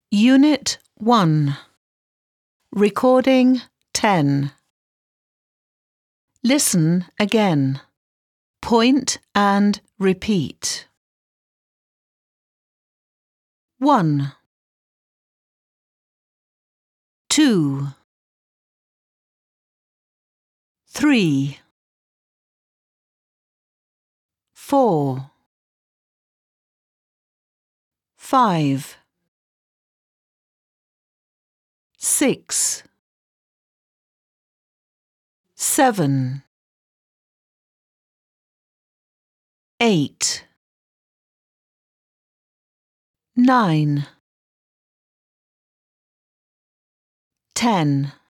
Unit 1. Recording 10. Listen again. Point and repeat. 1, 2, 3, 4, 5, 6, 7, 8, 9, 10.